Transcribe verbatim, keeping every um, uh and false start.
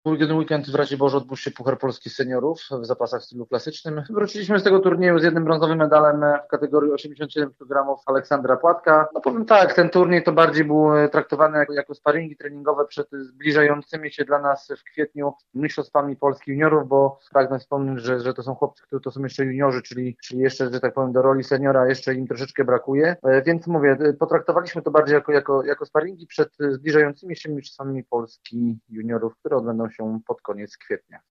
Ubiegły weekend w Raciborzu odbył się Puchar Polski Seniorów w zapasach w stylu klasycznym. Wróciliśmy z tego turnieju z jednym brązowym medalem w kategorii osiemdziesiąt siedem kilogramów Aleksandra Płatka. No powiem tak, ten turniej to bardziej był traktowany jako, jako sparingi treningowe przed zbliżającymi się dla nas w kwietniu mistrzostwami Polski juniorów, bo pragnę wspomnieć, że, że to są chłopcy, którzy to są jeszcze juniorzy, czyli, czyli jeszcze, że tak powiem, do roli seniora jeszcze im troszeczkę brakuje. Więc mówię, potraktowaliśmy to bardziej jako, jako, jako sparingi przed zbliżającymi się mistrzostwami Polski juniorów, które odbędą się pod koniec kwietnia.